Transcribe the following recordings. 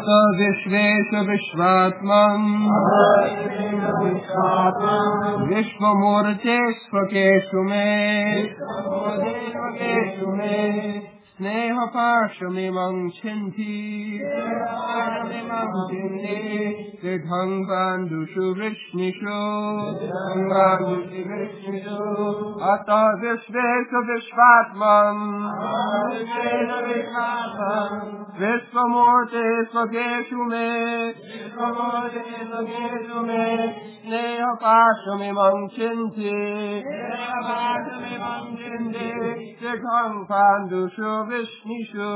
Ata Vishvesha Vishvatman Vishvamurte Svakeshu Me Sneha Pashamimam Chinti Siddhang Bandushu Vishnishu Ata Vishvesha Vishvatman Vishvamurte Svakeshu Me Sneha Pashamimam Chinti Siddhang Bandushu Vishnishu.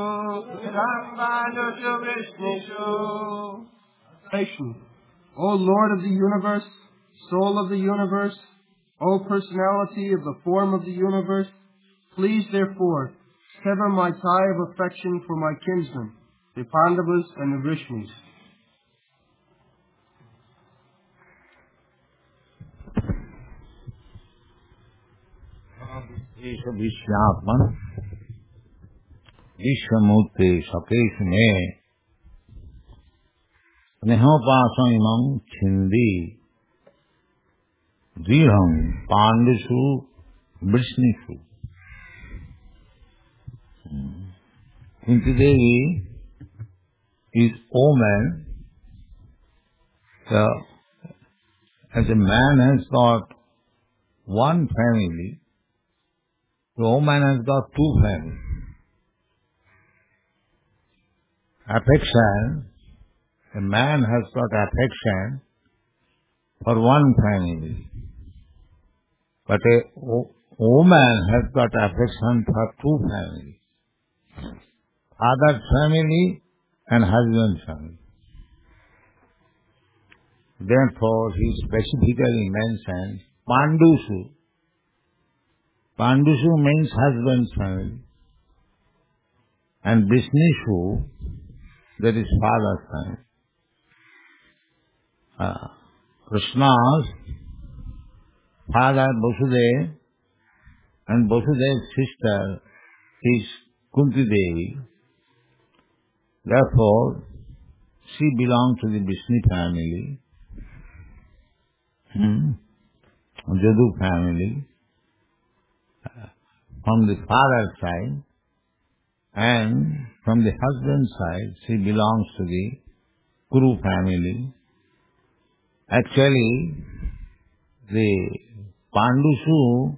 O Lord of the universe, soul of the universe, O personality of the form of the universe, please therefore sever my tie of affection for my kinsmen, the Pandavas and the Vrishnis. Vishwatman Vishwamurte Svakeshu Me Snehopasam imam chindi Dhriham Pandushu Vrishnishu. Kunti Devi is woman. As a man has got one family, the woman has got two families. Affection, a man has got affection for one family, but a woman has got affection for two families, father's family and husband's family. Therefore, he specifically mentions Pandushu. Pandushu means husband's family, and Vrishnishu, that is father's family. Krishna's father Vasudeva and Vasudeva's sister is Kunti Devi. Therefore, she belongs to the Vrishni family, Jadu family, from the father's side, and from the husband's side, she belongs to the Kuru family. Actually, the Pandushu,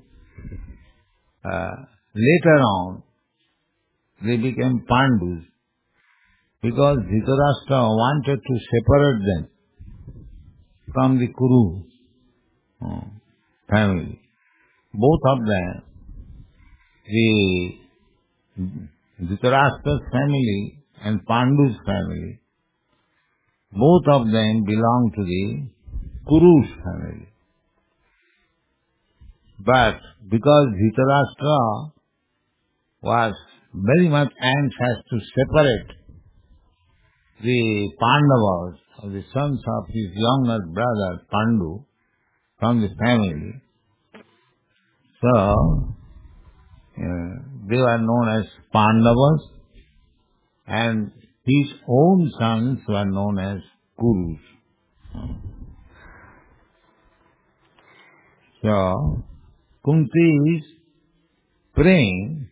later on, they became Pandus, because Dhritarashtra wanted to separate them from the Kuru family. Both of them, the Dhritarashtra's family and Pandu's family, both of them belong to the Kuru's family. But because Dhritarashtra was very much anxious to separate the Pandavas, the sons of his younger brother Pandu, from the family, so they were known as Pandavas, and his own sons were known as Kurus. So, Kunti is praying.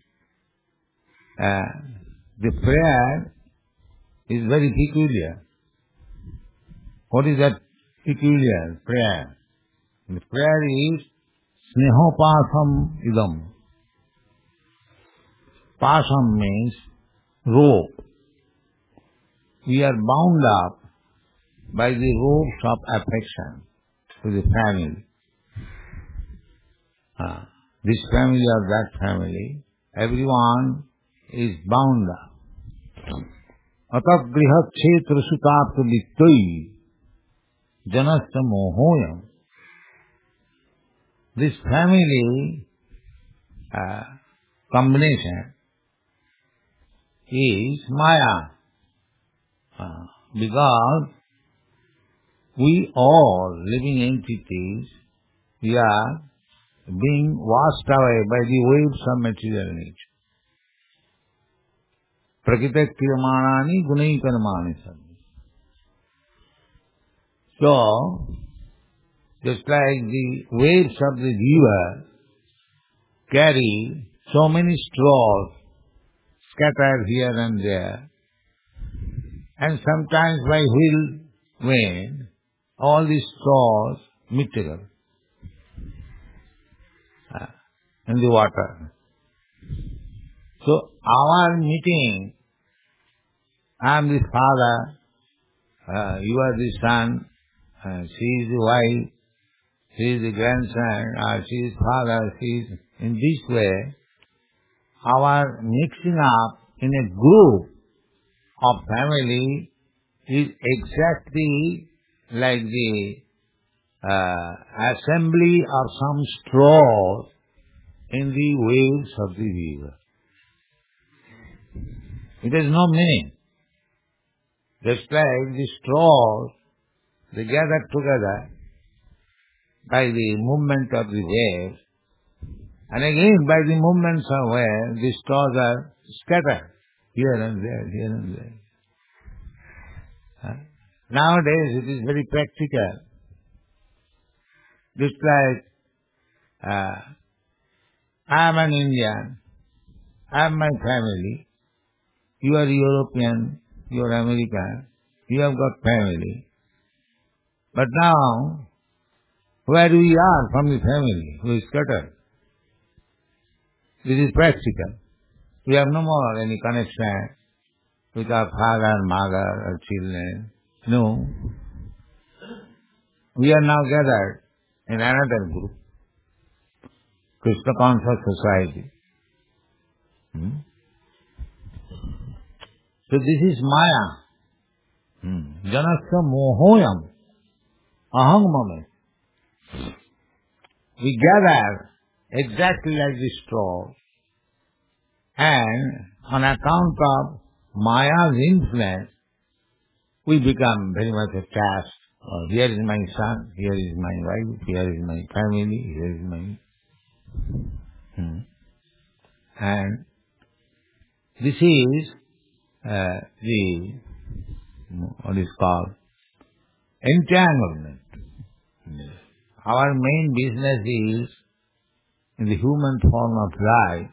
The prayer is very peculiar. What is that peculiar prayer? The prayer is Snehopasam idam. Pasam means rope. We are bound up by the ropes of affection to the family. This family or that family, everyone is bound up. Atat grihat kshetra sutapta vittai janasya mohoyam. This family combination is Maya, because we all living entities, we are being washed away by the waves of material nature. Prakrita kriyamanani gunai karmani sarvi. So, just like the waves of the river carry so many straws scattered here and there, and sometimes by wind, all these straws meet together in the water. So our meeting, I am the father, you are the son, she is the wife, she is the grandson, she is father, she is in this way. Our mixing up in a group of family is exactly like the assembly of some straws in the waves of the river. It has no meaning. Just like the straws, they gather together by the movement of the waves, and again by the movements of waves, the straws are scattered here and there, here and there. Nowadays it is very practical. Just like I am an Indian, I have my family, you are European, you are American, you have got family. But now, where we are from the family, we is scattered. This is practical. We have no more any connection with our father, mother, or children. No. We are now gathered in another group, Krishna Conscious Society. So this is Maya. Janasya mohoyam aham mame. We gather exactly like the straw, and on account of Maya's influence, we become very much attached. Here is my son, here is my wife, here is my family, here is my... And this is what is called entanglement. Our main business is, in the human form of life,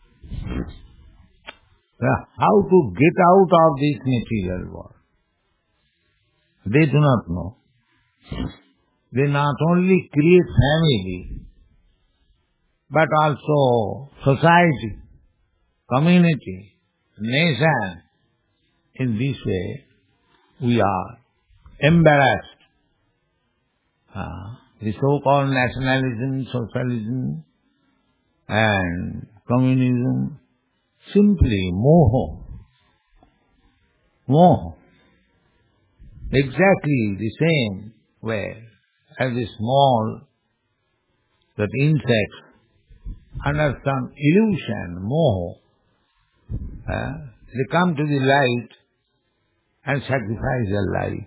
how to get out of this material world. They do not know. They not only create family, but also society, community, nation. In this way, we are embarrassed. The so-called nationalism, socialism, and communism, simply moho. Moho. Exactly the same way as the small, that insects, under some illusion, moho, they come to the light and sacrifice their life.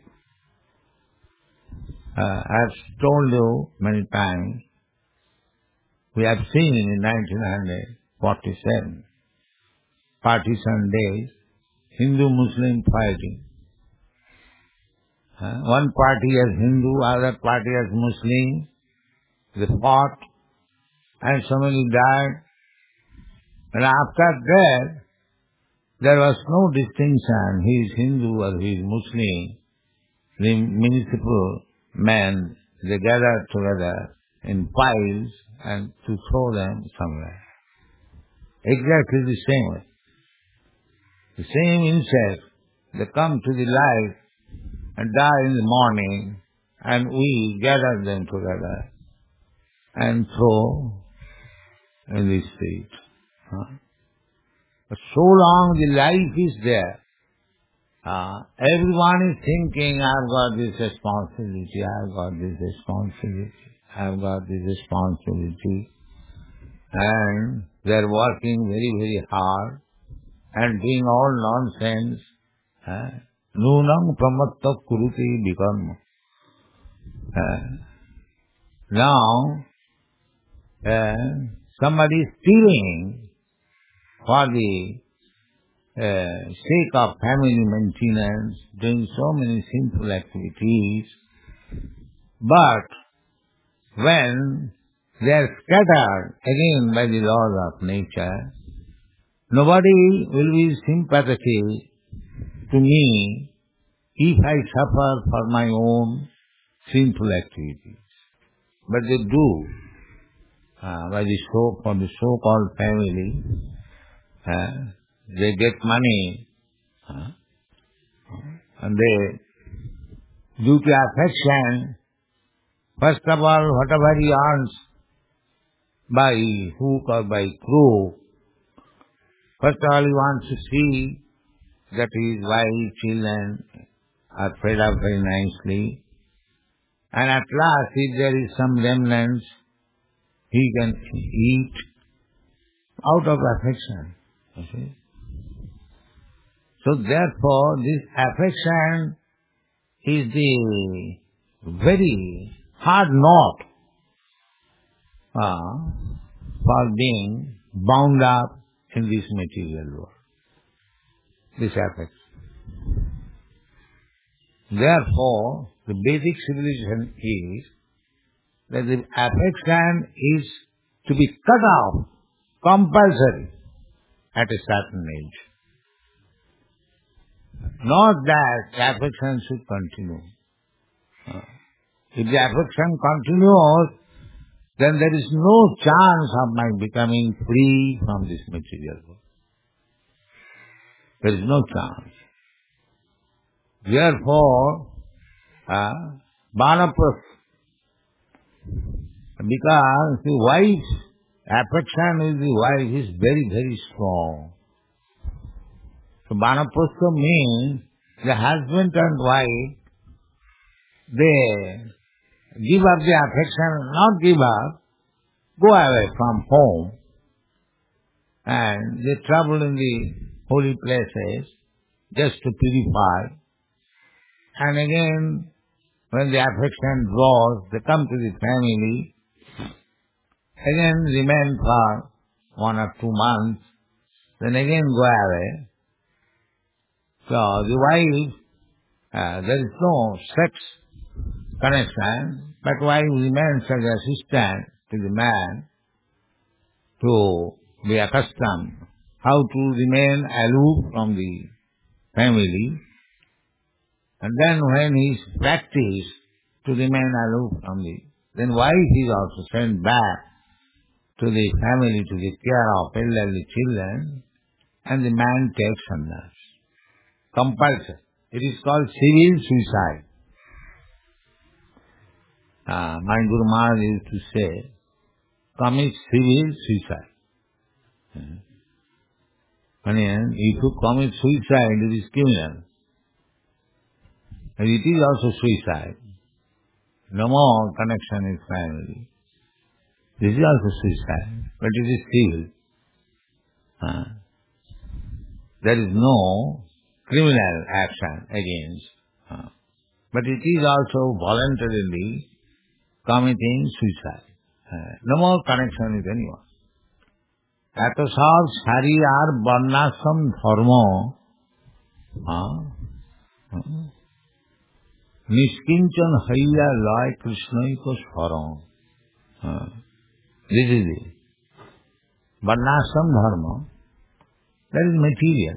I have told you many times, we have seen in 1947, partition days, Hindu-Muslim fighting. One party as Hindu, other party as Muslim. They fought and somebody died. And after that, there was no distinction, he is Hindu or he is Muslim. The municipal men, they gathered together in piles and to throw them somewhere. Exactly the same way. The same insects, they come to the light and die in the morning, and we gather them together and throw in the street. But so long the life is there, everyone is thinking, I've got this responsibility, I've got this responsibility, I've got this responsibility. And they're working very, very hard and doing all nonsense. Nunam pramatta kuruti bikarma. Now, somebody is stealing for the sake of family maintenance, doing so many sinful activities, But when they are scattered again by the laws of nature, nobody will be sympathetic to me if I suffer for my own sinful activities. But they do, for the so-called family. They get money, and they, due to affection, first of all, whatever he earns by hook or by crook, first of all he wants to see that his wife, children are fed up very nicely, and at last, if there is some remnants, he can eat out of affection. You see? So therefore, this affection is the very hard knot for being bound up in this material world. This affection. Therefore, the basic civilization is that the affection is to be cut off, compulsory, at a certain age. Not that the affection should continue. If the affection continues, then there is no chance of my becoming free from this material world. There is no chance. Therefore, Vanaprastha, because the wife's affection with the wife is very, very strong. So Vanaprastha means the husband and wife, they give up the affection, not give up, go away from home, and they travel in the holy places just to purify. And again, when the affection draws, they come to the family, again remain for 1 or 2 months, then again go away. So the wife, there is no sex connection, but wife remains as assistant to the man to be accustomed how to remain aloof from the family. And then when he is practiced to remain aloof from the, then wife is also sent back to the family to the care of elderly children, and the man takes sannyas. Compulsory. It is called civil suicide. My Guru Maharaj used to say, commit civil suicide. And if you commit suicide, it is criminal. And it is also suicide. No more connection with family. This is also suicide, but it is civil. There is no criminal action against. But it is also voluntarily committing suicide. No more connection with anyone. এত সব সারি আর বর্ণাশ্রম ধর্ম নিষ্কিঞ্চন হইয়া লয় কৃষ্ণৈক স্মরণ. This is it. Varnashram dharma, that is material.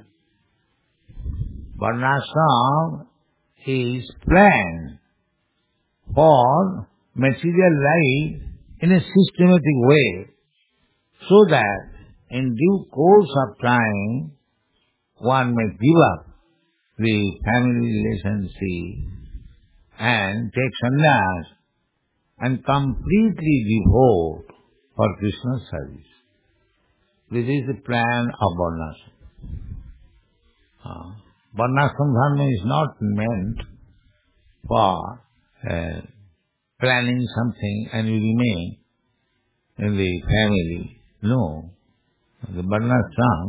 Varnashram is planned for material life in a systematic way, so that in due course of time one may give up the family relationship and take sannyas and completely devote for Krishna's service. This is the plan of Varnashram. Varnashram dharma is not meant for planning something and you remain in the family. No. The Varnashram,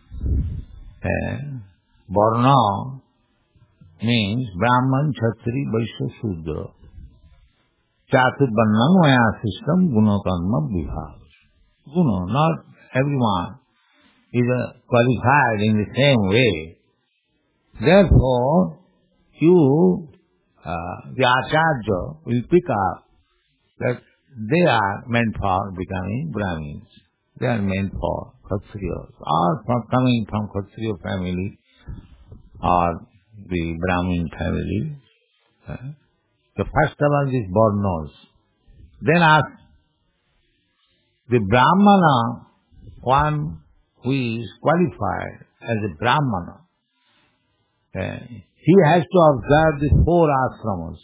Varna means Brahman, Kshatriya, Vaishya, Shudra. Chaturvarnam maya system guna karma vibhag. Guna, not everyone is qualified in the same way. Therefore, you the Acharya will pick up that they are meant for becoming Brahmins. They are meant for Kshatriyas, or coming from Kshatriya family or the Brahmin family. So first of all, these Varnas. Then ask the Brahmana, one who is qualified as a Brahmana. He has to observe the 4 ashramas.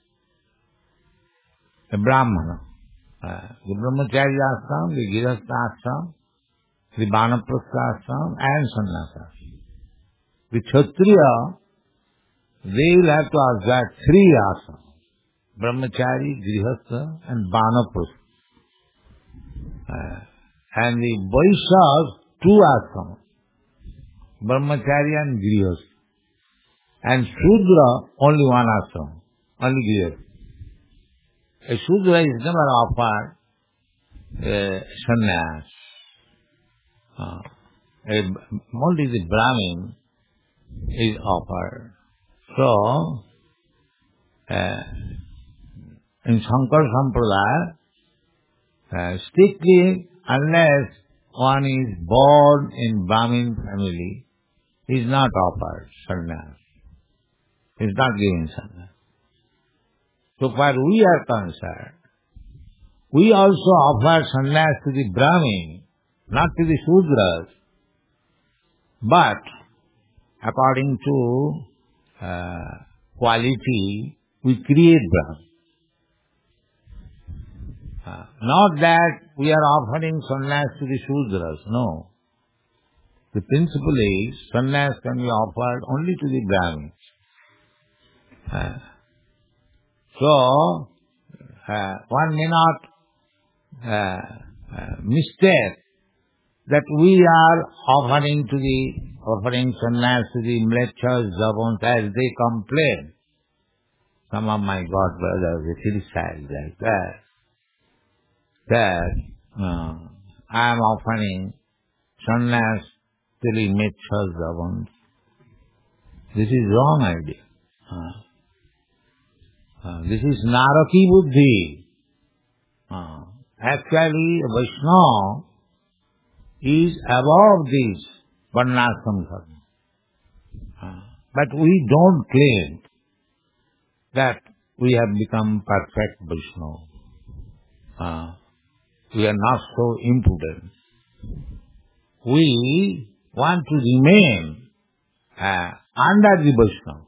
A Brahmana. The Brahmacharya ashram, the Girihastha ashram, the Vanaprastha ashram, and Sannyasa. The Kshatriya, they will have to observe 3 ashrams. Brahmachari, Grihastha, and Vanaprastha. And the Vaishyas, 2 ashrams. Brahmachari and Grihastha. And Shudra, only 1 ashram. Only Grihastha. A Shudra is never offered sannyas. Only the Brahmin is offered. So, in Shankara Sampradaya, strictly, unless one is born in Brahmin family, he is not offered sannyas. He is not given sannyas. So far we are concerned, we also offer sannyas to the Brahmin, not to the Shudras, but according to quality, we create Brahmin. Not that we are offering sannyas to the Shudras, no. The principle is, sannyas can be offered only to the Brahmins. So, one may not mistake that we are offering sannyas to the Mlecchas, Javans, as they complain. Some of my God brothers, they criticize like that I am offering sannyas to the Mlecchas, Javans. This is wrong idea. This is Naraki Buddhi. Actually, Vaishnava is above this Varnashram dharma. But we don't claim that we have become perfect Vaishnava. We are not so impudent. We want to remain under the Vaishnava.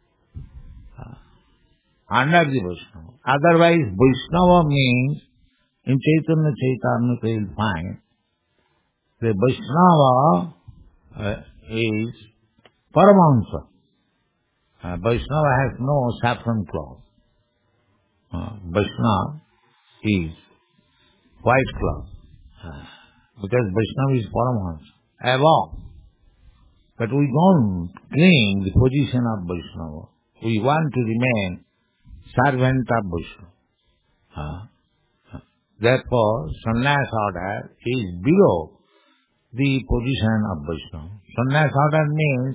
Under the Vaishnava. Otherwise, Vaishnava means, in Chaitanya Charitamrita you will find, the Vaishnava is Paramahansa. Vaishnava has no saffron cloth. Vaishnava is white cloth. Because Vaishnava is Paramahansa, above. But we don't claim the position of Vaishnava. We want to remain servant of Vaishnava. Therefore, sannyas order is below the position of Vaishnava. Sannyas order means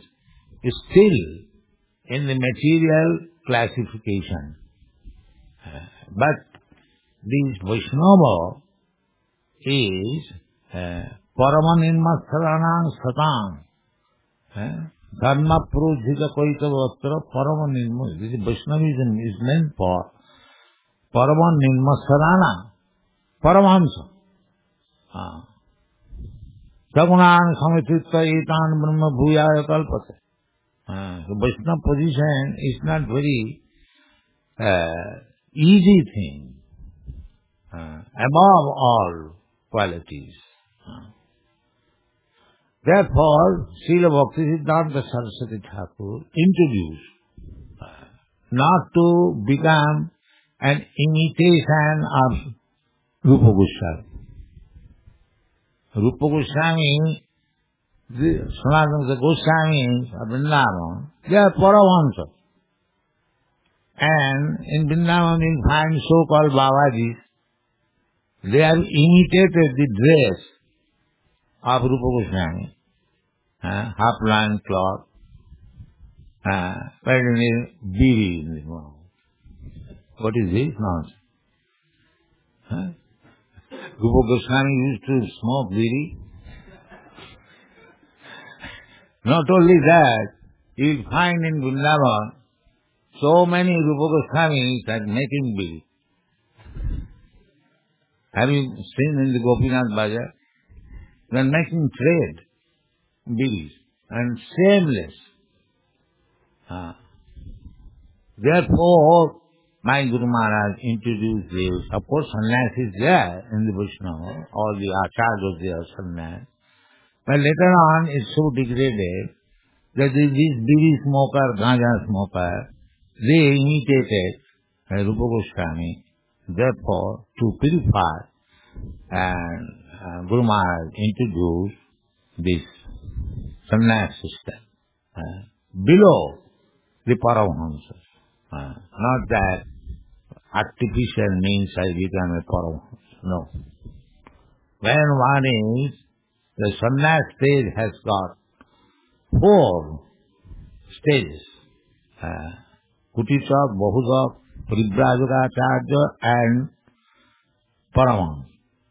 still in the material classification. But this Vaishnava is Paramanirmasaranang Satang. Dharma Prujhita Koitavatra Paramanirma. This Vaishnavism is meant for Paramanirmasarana, Paramahansa. Sagunan Samitritva Etan Brahma Bhuyaya Kalpate. The Vaishnava position is not very easy thing. Above all qualities. Therefore, Srila Bhaktisiddhanta Saraswati Thakur introduced not to become an imitation of Rupa Goswami. Rupa Goswami, the Sanatana Goswamis of Vrindavan, they are Paramahansa. And in Vrindavan you find so-called Babajis, they have imitated the dress of Rupa Goswami, half-line cloth, wearing a biri in the mouth. What is this nonsense? Huh? Rupa Goswami used to smoke bidi. Not only that, you will find in Vrindavan so many Rupa Goswamis are making bidi. Have you seen in the Gopinath Bazaar? They are making trade, bidis, and shameless. Therefore, my Guru Maharaj introduced this. Of course, sannyas is there in the Vaishnava, all the acharyas they are sannyas. But later on, it's so degraded that these bidi smoker, ganja smoker, they imitated Rupa Goswami. Therefore, to purify, and Guru Maharaj introduced this sannyas system below the Paramahamsas. Not that artificial means I become a Paramahamsa. No. When one is, the sannyas stage has got 4 stages. Kutica, Bahuda, Paribrajaka, and Paramahamsa.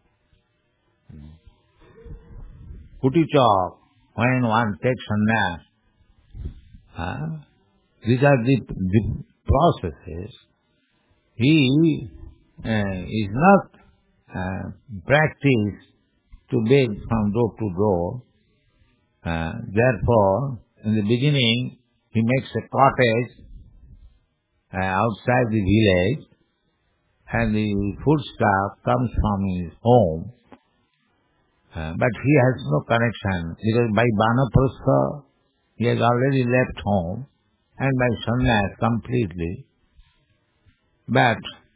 Kutica, when one takes sannyas, these are the processes. He is not practiced to beg from door to door. Therefore, in the beginning, he makes a cottage outside the village, and the foodstuff comes from his home. But he has no connection, because by Vanaprastha, he has already left home, and by sannyas completely. But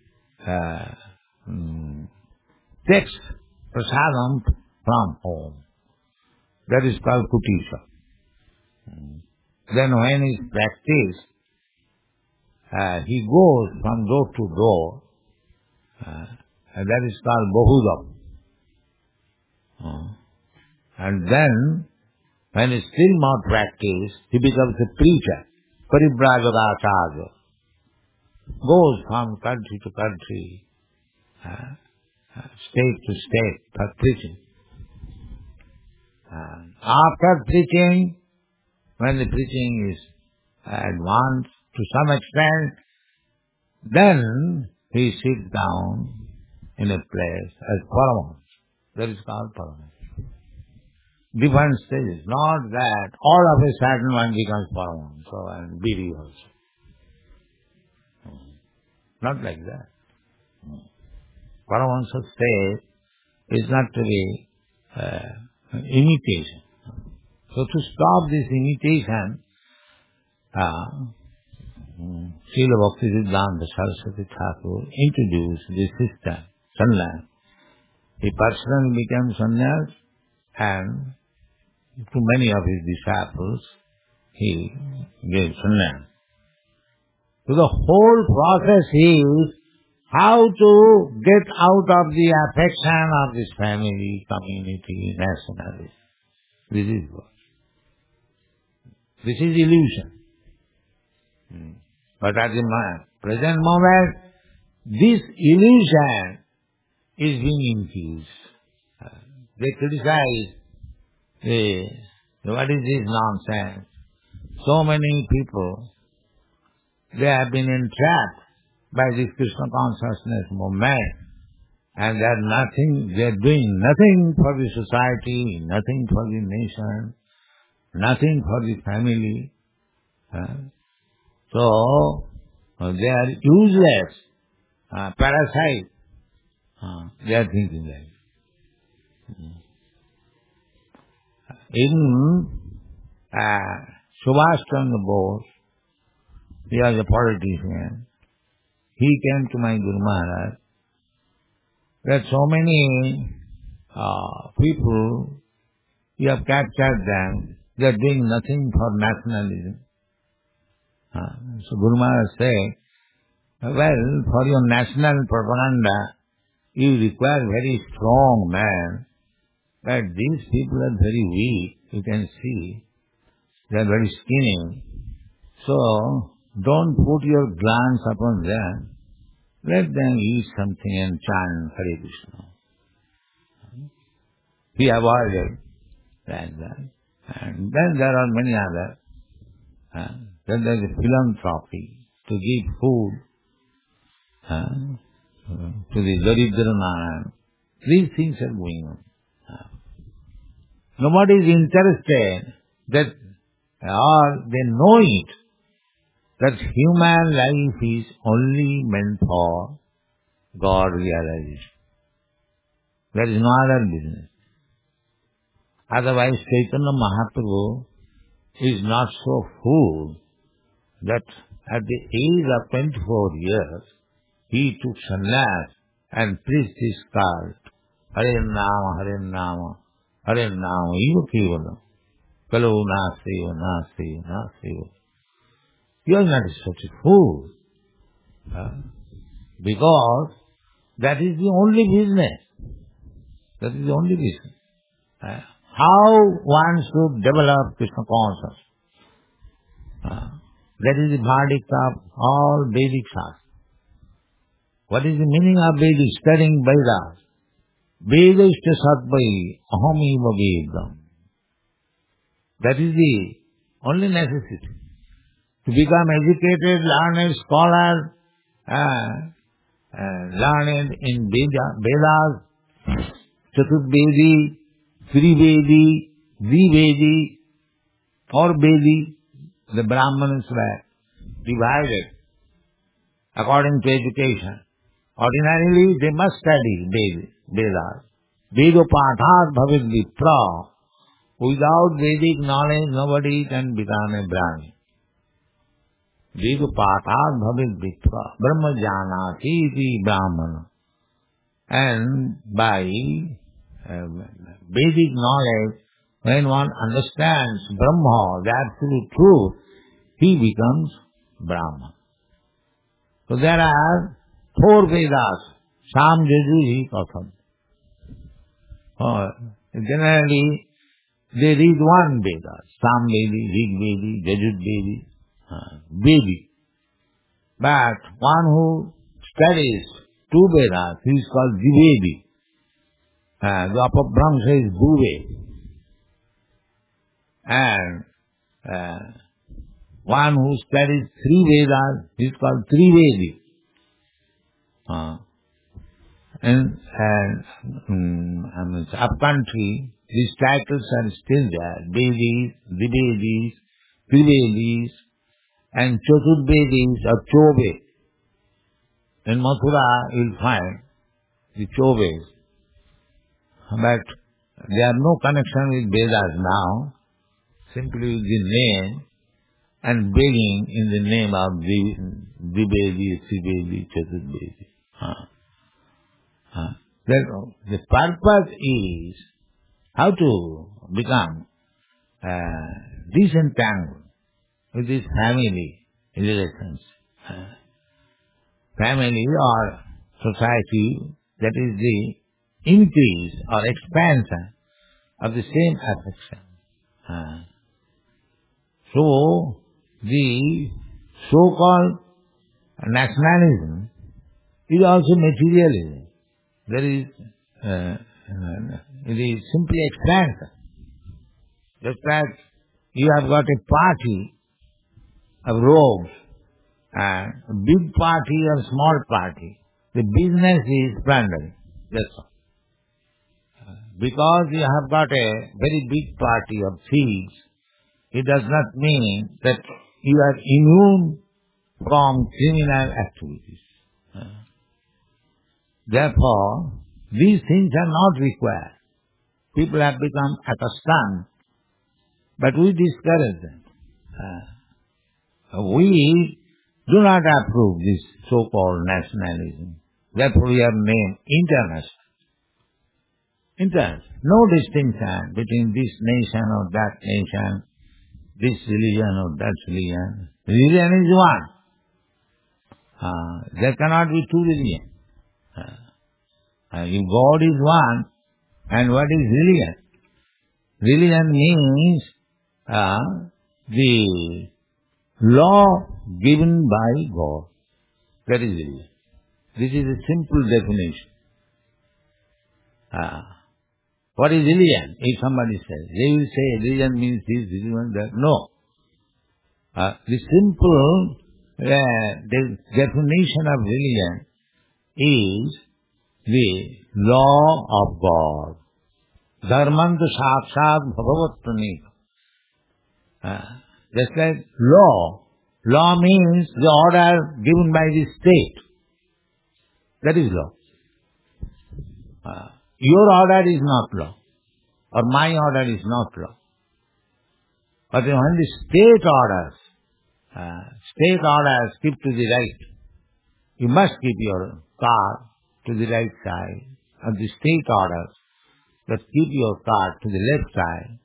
takes prasadam from home. That is called kutisha. Then when he is practiced, he goes from door to door, and that is called bahudam. And then, when he is still not practiced, he becomes a preacher, paribrajaka, goes from country to country, state to state for preaching. After preaching, when the preaching is advanced to some extent, then he sits down in a place as Paramahamsa. That is called Paramahamsa. Different stages, not that all of a sudden one becomes Paramahamsa and bidi also. Not like that. Paramahamsa state is not to be imitation. So to stop this imitation, Srila Bhaktisiddhanta Saraswati Thakur introduced this system, sannyas. He personally became sannyas, and to many of his disciples he gave sannyas. So the whole process is how to get out of the affection of this family, community, nationality. This is what. This is illusion. But at the present moment, this illusion is being infused. They criticize, what is this nonsense? So many people, they have been entrapped by this Krishna consciousness movement, and they are doing nothing for the society, nothing for the nation, nothing for the family. So, they are useless, parasite. They are thinking like that. Even Subhash Chandra Bose, he was a politician. He came to my Guru Maharaj. There are so many people, you have captured them, they are doing nothing for nationalism. So Guru Maharaj said, well, for your national propaganda, you require very strong man, but these people are very weak, you can see. They are very skinny. So, don't put your glance upon them. let them eat something and chant Hare Krishna. He avoided that. And then there are many other. Then there is philanthropy, to give food to the Daridra Narayan. These things are going on. Nobody is interested that, or they know it, that human life is only meant for God realization. There is no other business. Otherwise, Chaitanya Mahaprabhu is not so fool that at the age of 24 years, he took sannyas and preached this cult. Hare Nama, Hare Nama, Hare Nama, Eva Kevalam. Kalu Naseva, Naseva, Naseva. You are not such a fool. Because that is the only business. That is the only business. How one should develop Krishna consciousness. That is the verdict of all Vedic Shastra. What is the meaning of Vedic? Studying Vedas. Vedashta Satvai Aham Eva Vedam. That is the only necessity. To become educated, learned, scholar, learned in Vedas, Chaturvedi, Trivedi, Dvivedi, or Vedi, the Brahmanas were divided according to education. Ordinarily, they must study Vedas. Vedopathat bhavid vipra. Without Vedic knowledge, nobody can become a Brahmin. Vedopathat bhavid vipra. Brahma janati iti Brahmana. And by Vedic knowledge, when one understands Brahma, the absolute truth, he becomes Brahman. So there are 4 Vedas. Sam Jajuhi Katham. Generally, they read one Veda. Sam Vedi, Rig Vedi, Jajud Vedi, Vedi. But one who studies 2 Vedas, he is called Dvivedi. The upper Brahma is Bhuve. And one who studies 3 Vedas, he is called Trivedi. And up country, these titles are still there. Vedis, Dvivedis, Trivedis, and Chaturvedis or Chobe. In Mathura, you'll find the Chobes. But there are no connection with Vedas now, simply with the name and begging in the name of Dvivedi, Trivedi, Chaturvedi. The purpose is how to become disentangled with this family relations. Family or society, that is the increase or expansion of the same affection. So, the so-called nationalism is also materialism. There is, it is simply expansion. Just like you have got a party of robes, a big party or small party. The business is plundering. That's all. Because you have got a very big party of thieves, it does not mean that you are immune from criminal activities. Therefore, these things are not required. People have become accustomed, but we discourage them. We do not approve this so-called nationalism. Therefore, we have named international. International. No distinction between this nation or that nation, this religion or that religion. Religion is one. There cannot be 2 religions. If God is one, and what is religion? Religion means the law given by God. That is religion. This is a simple definition. What is religion? If somebody says, they will say religion means this, religion that. No. The simple the definition of religion is the law of God. Dharmanta sakshat bhagavat pranita. Just like law. Law means the order given by the state. That is law. Your order is not law. Or my order is not law. But when the state orders keep to the right. You must keep your car to the right side. And the state orders that keep your car to the left side.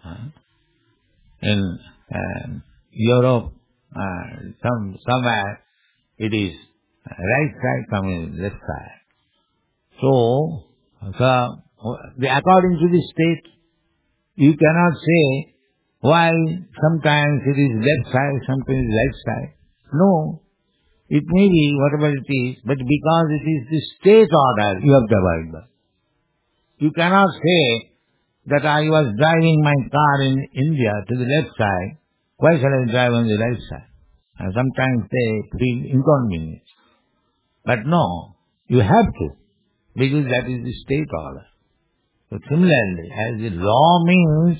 In Europe, somewhere it is right side, somewhere left side. So, according to the state, you cannot say why sometimes it is left side, sometimes right side. No, it may be whatever it is, but because it is the state order, you have to abide by. You cannot say that I was driving my car in India to the left side, why shall I drive on the right side? And sometimes they feel inconvenience. But no, you have to, because that is the state order. So similarly, as the law means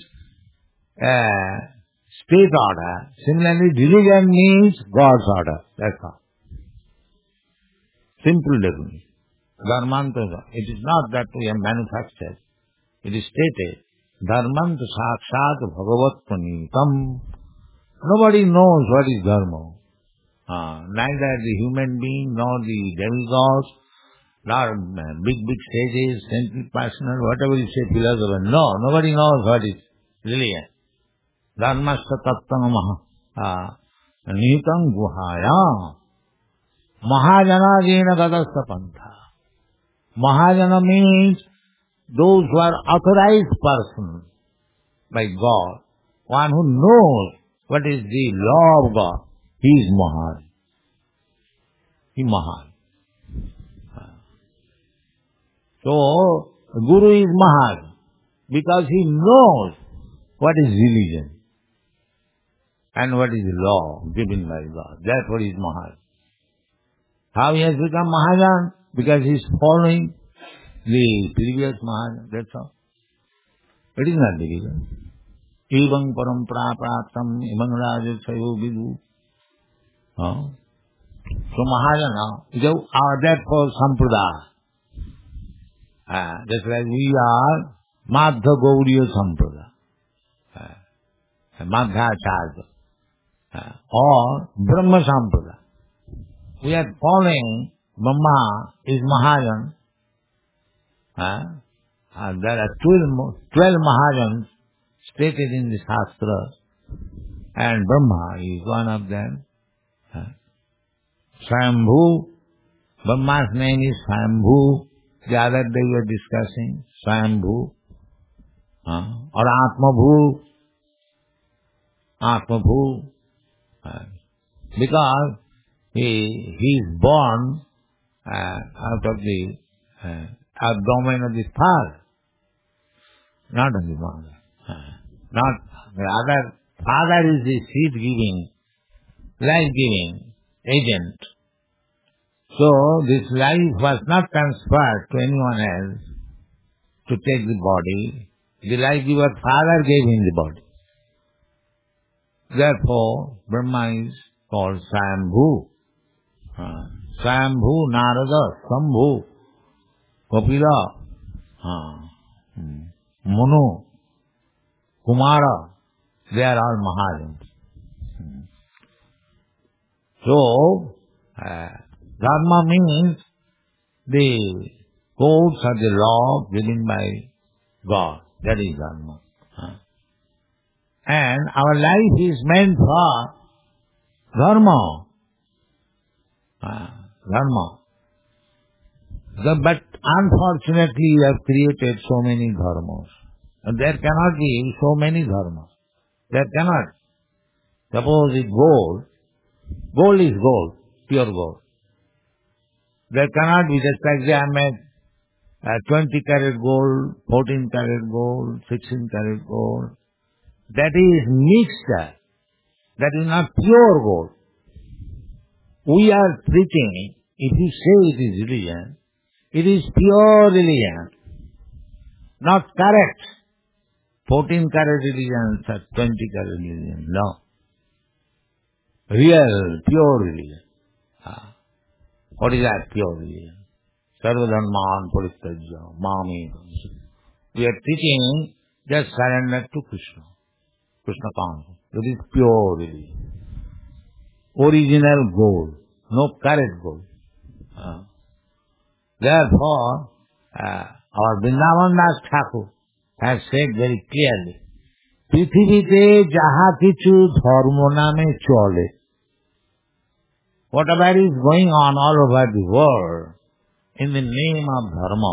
state order, similarly religion means God's order. That's all. Simple definition. Dharmanta. It is not that we have manufactured. It is stated, Dharmanta sakshat bhagavat panitam. Nobody knows what is dharma. Neither the human being, nor the demigods, nor big sages, central personal, whatever you say, philosopher. No, nobody knows what is religion. Dharmasya tattanamaha nihitam guhaya mahajana jena gadasya pantha. Mahajana means those who are authorized persons by God, one who knows what is the law of God. He is Mahan. He Mahan. So, Guru is Mahan because he knows what is religion and what is law given by God. Therefore he is Mahan. How he has become Mahajan? Because he is following the previous Mahajan. That's all. It is not difficult. Evam parampara praptam imam raja sayo vidu. So Mahajana is therefore Sampradaya. Just like we are Madhya Gauriya Sampradaya. Madhyacharya. Or Brahma Sampradaya. We are following Brahma is Mahajan. There are 12 Mahajans stated in the Shastra, and Brahma is one of them. Swayambhu, Brahma's name is Swayambhu. The other day we were discussing Swayambhu, or Atmabhu, because he is born out of the abdomen of the father, not of the mother. Not the other. Father is the seed-giving, life-giving agent. So this life was not transferred to anyone else to take the body. The life-giver Father gave him the body. Therefore, Brahma is called Swayambhu. Swayambhu, Narada, Shambhu, Kapila, Manu, Kumara, they are all Mahajans. So, Dharma means the codes or the law given by God. That is Dharma. And our life is meant for Dharma. Dharma. But unfortunately we have created so many dharmas. And there cannot be so many dharmas. There cannot. Suppose it's gold. Gold is gold, pure gold. There cannot be just like I made 20 karat gold, 14 karat gold, 16 karat gold. That is mixture. That is not pure gold. We are preaching, if you say it is religion, it is pure religion, not correct. 14 karat religion or 20 karat religion, no. Real, pure religion. What is that pure religion? Sarvadharman Parityajya, Mami. We are teaching just surrender to Krishna. Krishna consciousness. That is pure religion. Original gold, no karat gold. Therefore, our Vrindavan Das Thakur has said very clearly, পৃথিবীতে যাহা কিছু ধর্ম নামে চলে, whatever is going on all over the world in the name of dharma,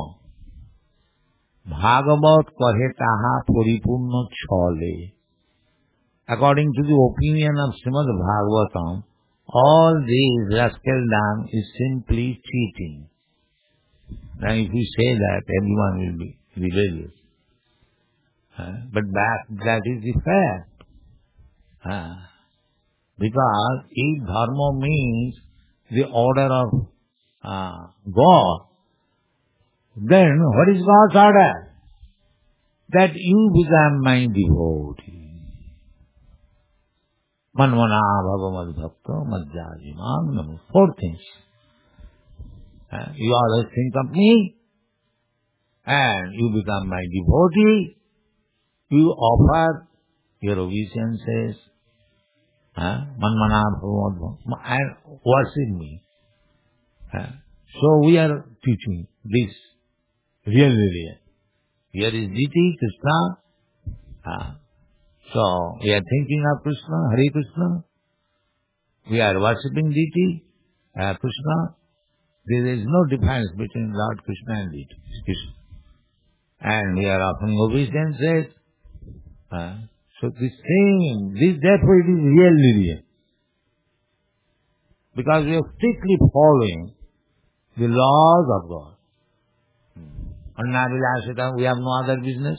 Bhagavat kahe taha paripurna chole. According to the opinion of Srimad Bhagavatam, all this rascaldom is simply cheating. Now if you say that, everyone will be rebellious. But that is the fact. Because if dharma means the order of God, then what is God's order? That you become my devotee. Manvana bhavamad bhakta madhyajimam namu. 4 things. You always think of me, and you become my devotee. You offer your obeisances, manvana bhavamad bhakta, and worship me. So we are teaching this real religion. Here is deity, Krishna. So we are thinking of Krishna, Hare Krishna. We are worshipping deity, Krishna. There is no difference between Lord Krishna and deity, Krishna. And we are offering obeisances. So therefore it is real religion. Because we are strictly following the laws of God. Annavilasita, we have no other business.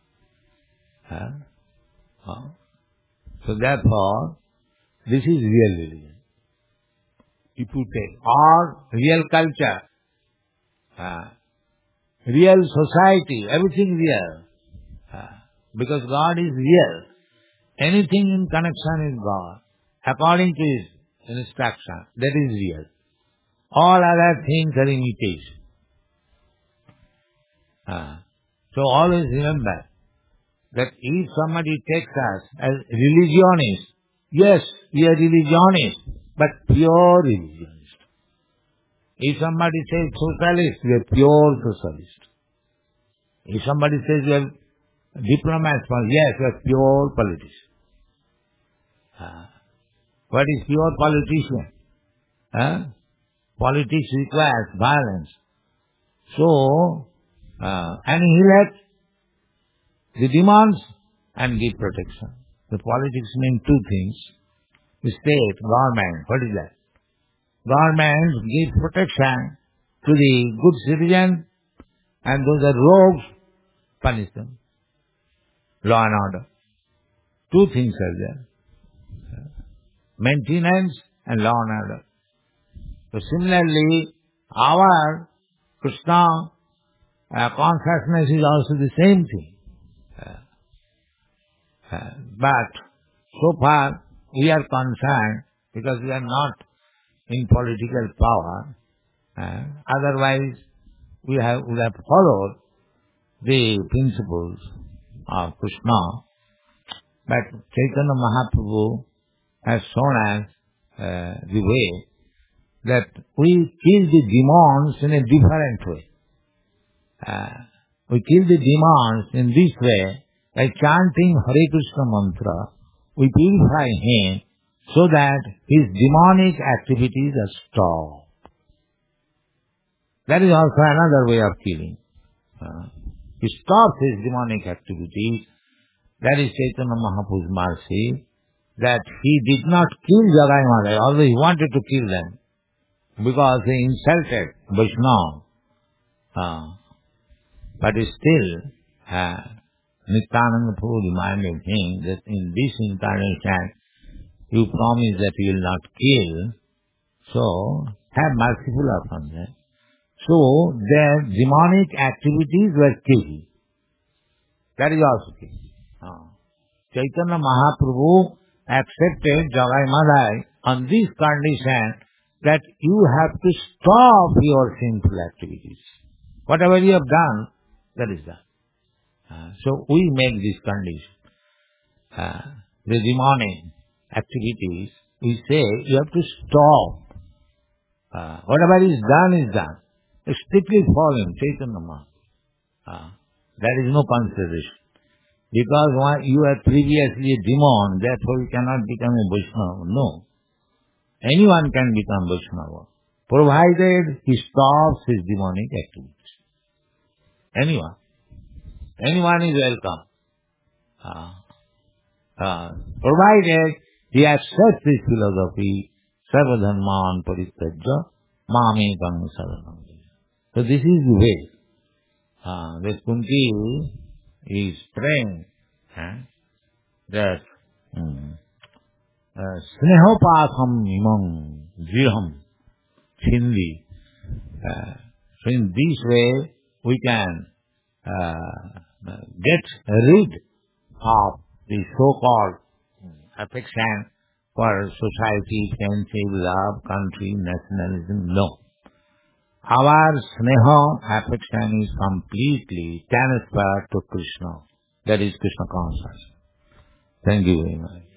So therefore, this is real religion. If you take all real culture, real society, everything real. Because God is real. Anything in connection with God, according to His instruction, that is real. All other things are imitation. So always remember that if somebody takes us as religionists, yes, we are religionists, but pure religionists. If somebody says socialist, we are pure socialist. If somebody says we are diplomats, yes, we are pure politicians. What is pure politician? Politics requires violence. So, annihilate the demands and give protection. The politics mean 2 things. The state, government, what is that? Government gives protection to the good citizen, and those are rogues, punish them. Law and order. 2 things are there. Maintenance and law and order. So similarly, our Krishna consciousness is also the same thing. But so far we are concerned because we are not in political power. Otherwise we would have followed the principles of Krishna. But Chaitanya Mahaprabhu has shown us the way that we kill the demons in a different way. We kill the demons in this way by chanting Hare Krishna mantra. We purify him so that his demonic activities are stopped. That is also another way of killing. He stops his demonic activities. That is Chaitanya Mahaprabhu's mercy, that he did not kill Jagai Madai, although he wanted to kill them. because he insulted Vaishnava. But still, Nityananda Prabhu reminded him that in this incarnation, you promise that you will not kill, so have merciful upon them. So their demonic activities were killed. That is also killed. Chaitanya Mahaprabhu accepted Jagai Madai on this condition that you have to stop your sinful activities. Whatever you have done, that is done. So we make this condition. The demonic activities, we say you have to stop. Whatever is done. Strictly follow him, Chaitanya Mahaprabhu. There is no consideration. Because you are previously a demon, therefore you cannot become a Vaishnava. No. Anyone can become Vaishnava, provided he stops his demonic activities. Anyone. Anyone is welcome. Provided he accepts this philosophy, Sarvadharman Parityajya Mamekam Saranam. So this is the way. That Kunti is praying that Snehopatham imam ziham chindi. So in this way we can get rid of the so-called affection for society, friendship, love, country, nationalism. No. Our sneha, affection is completely transferred to Krishna. That is Krishna consciousness. Thank you very much.